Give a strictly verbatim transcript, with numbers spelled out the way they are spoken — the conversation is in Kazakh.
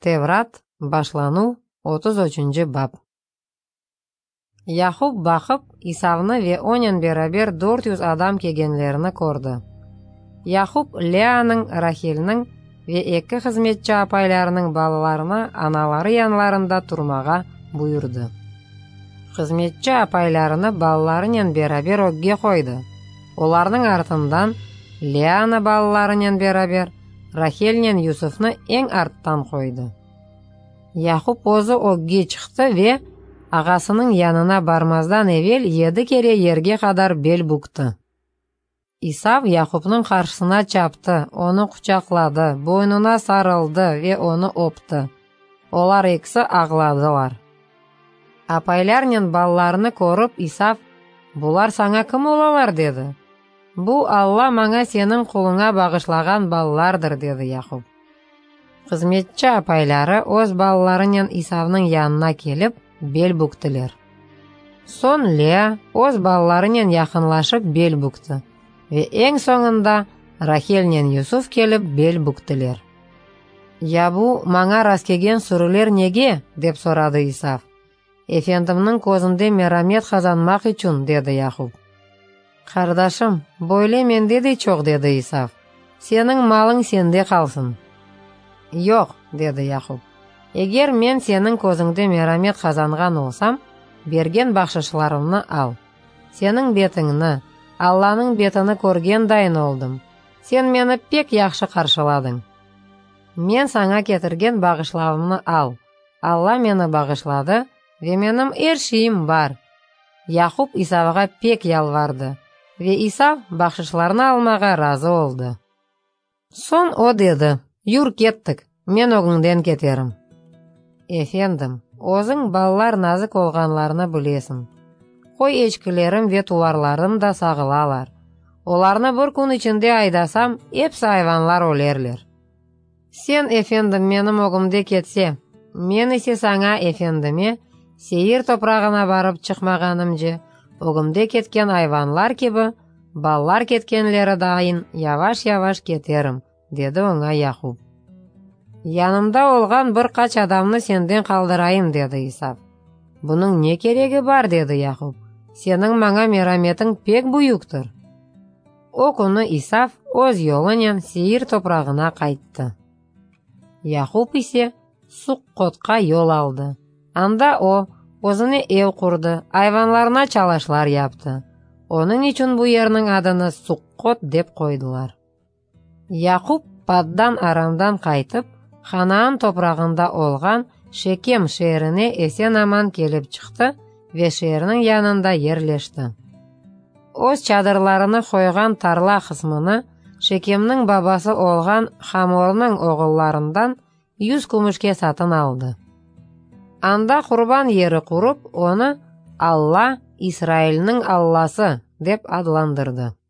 Теврат, башлану, отуз үчүнчү бап. Яхуп бакып, Исавны ве онен берабер төрт жүз адам кегенлерини көрдү. Яхуп Леаның, Рахилнің ве эки хизметчи апайларының балаларына аналары янларында турмага буйрду. Хизметчи апайларыны балаларынен берабер огге койду. Оларның артынан Леаны балаларынен берабер Рахилнен Юсуфны эң арттан койду. Яхуп өзү огге чыкты ве агасынын янына бармаздан эвел еди кере ерге кадар бел букты. Исав Яхуптың каршысына чапты, оны кучаклады, бойнуна сарылды ве оны опту. Олар экisi агладылар. Апайларнын балаларыны көрүп Исав: "Булар саңа ким болалар?" деди. "Бу Алла маңа сенин кулуңа багышлаган балалардыр" деди Яхуп. Хизметчи апайлары өз балаларынын Исавнын янына келип бел буктылар. Сон Леа өз балаларынын якынлашып бел букты ве эң соңунда Рахилнен Юсуф келип бел буктылар. "Я бу маңа раз келген сүрүлөр неге?" деп сурады Исав. "Эфендимнин көзүндө мерамет казанмак үчүн" деди Яхуп. "Кардашым, бойле менде де чок" деди Исав. "Сенин малың сенде калсын." "Жок" деди Яхуп. "Эгер мен сенин көзүңдө мерамет казанган болсам, берген бакшышларымны ал. Сенин бетиңни, Алланын бетini көрген дайын олдум. Сен мени пек жакшы каршыладың. Мен саңа кетирген багышлавымны ал. Алла мени багышлады ве менин эршиим бар." Яхуп Исавга пек ялварды ве Исав бакшышларны алмага разы болду. Сон о деди: "Юр кеттик, мен огуңден кетерим." "Эфендим, өзүң балалар назык болганларыны билесиң. Кой эчкилерим ве туварларым да сагылалар. Оларны бир күн ичинде айдасам, эпси айванлар өлерлер. Сен, эфендим, менин огумде кетсе, мен исе саңа, эфендиме, сейир топрагына барып чыкмаганым же, огумде кеткен айванлар кеби, баллар кеткенлери дайын яваш-яваш кетерим" деди оңа Яхуп. "Янымда олган бир кач адамны сенден калдырайын" деди Исав. "Бунун не кереги бар" деди Яхуп. "Сенин маңа мераметиң пек буюктур." О күнү Исав өз жолунен сейир топрагына кайтты. Яхуп исе Суккотка жол алды. Анда о өзүнө эв курду, айванларына чалашлар япты. Онун үчүн бу жердин адын Суккот деп койдулар. Яхуп Паддан Арамдан кайтып, Ханаан топрагында олган Шекем шээрине эсен аман келип чыкты ве шээринин янында жерлешти. Өз чадырларыны койган тарла кысмыны Шекемнин бабасы олган Хаморнун оголларынан жүз күмүшкө сатын алды. Анда курбан жери куруп, оны Алла, Исраилнин Алласы деп адландырды.